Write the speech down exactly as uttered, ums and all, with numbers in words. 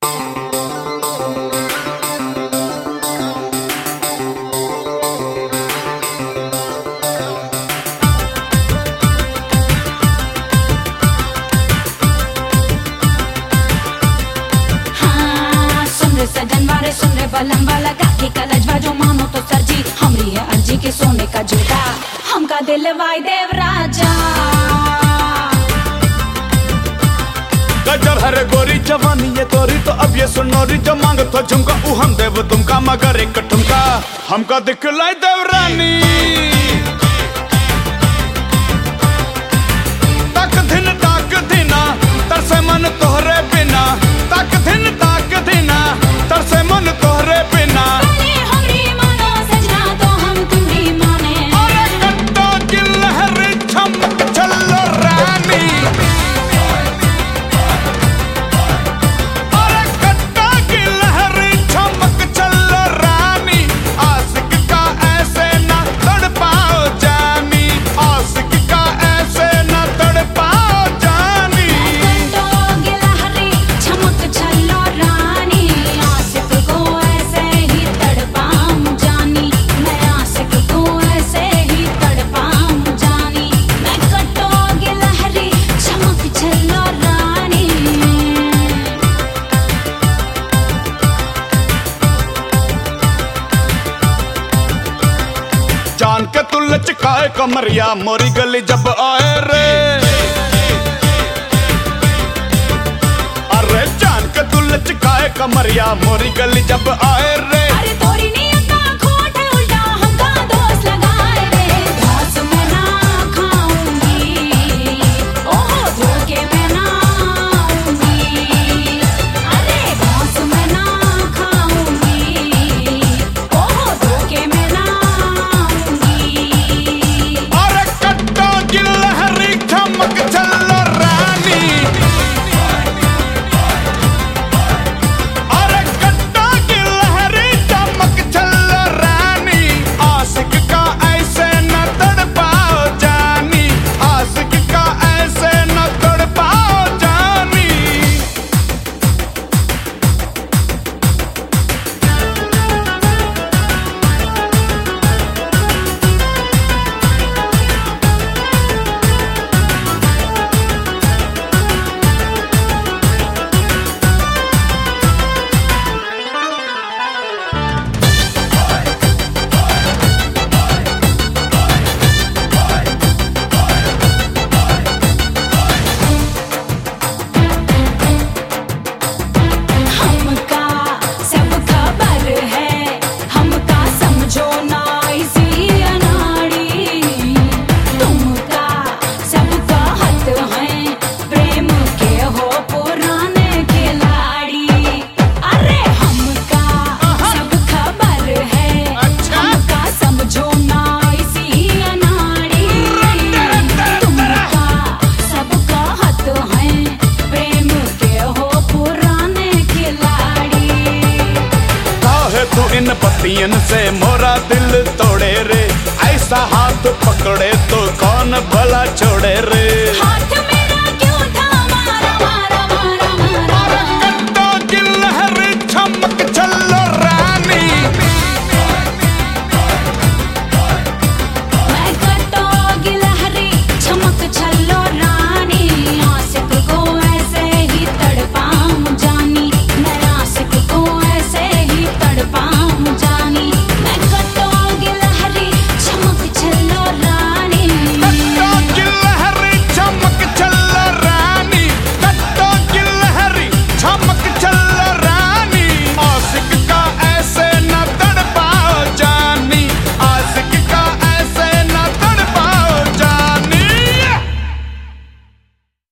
सजन वाले सुन रे बलम वाला काकी कलजवा जो मानो तो सरजी हमरी है अर्जी के सोने का जूता हमका दिल वाई देव राजा गजब हरे गोरी जवानी ये तोरी तो अब ये सुनोरी जो मांग तो झुमका ऊ हम देव तुमका मगर एक ठुमका हमका दिखलाई देव रानी तक दिन ताक दिना तरसे मन तोहरे बिना तक दिन ताक दिना तरसे मन तोहरे बिना हमरी मानो सजना तो हम तुम्हारी माने अरे कट्टा की लहर छम चलो रानी अरे कट्टा की लहर चमक चलो रानी आशिक का ऐसे ना तड़पाओ जानी आशिक का ऐसे ना तड़पाओ जानी कट्टो की लहरी चमक चलो रानी आशिक को ऐसे ही तड़पाऊं जानी मैं आशिक को ऐसे ही तड़पाऊं जानी मैं कट्टो की लहरी चमक चलो रानी जान के तू लचकाए कमरिया मोरी गली जब आए रे अरे जान के तू लचकाए कमरिया मोरी गली जब आए रे अरे तोरी नियत का खोट है उल्टा हमका दोस्त लगाए रे घास में ना खाऊंगी ओहो धोखे में ना आऊंगी अरे घास में ना खाऊंगी ओहो धोखे में ना आऊंगी अरे कट्टो की लहरी चमक चलो रानी अरे कट्टो की लहरी चमक चलो रानी आशिक का ऐसे न तड़पाओ जानी आशिक का ऐसे न तड़पाओ जानी हमका सब खबर है हमका समझो ना इसी अनाड़ी तुमका सब कहत हैं प्रेम के हो पुराने खिलाड़ी अरे हमका सब खबर है हमका समझो ना इसी अनाड़ी तुमका सब कहत हैं प्रेम के हो पुराने खिलाड़ी काहे तू इन पतियन से मोरा दिल तोड़े रे ऐसा हाथ पकड़े तो कौन भला छोड़े रे हाथ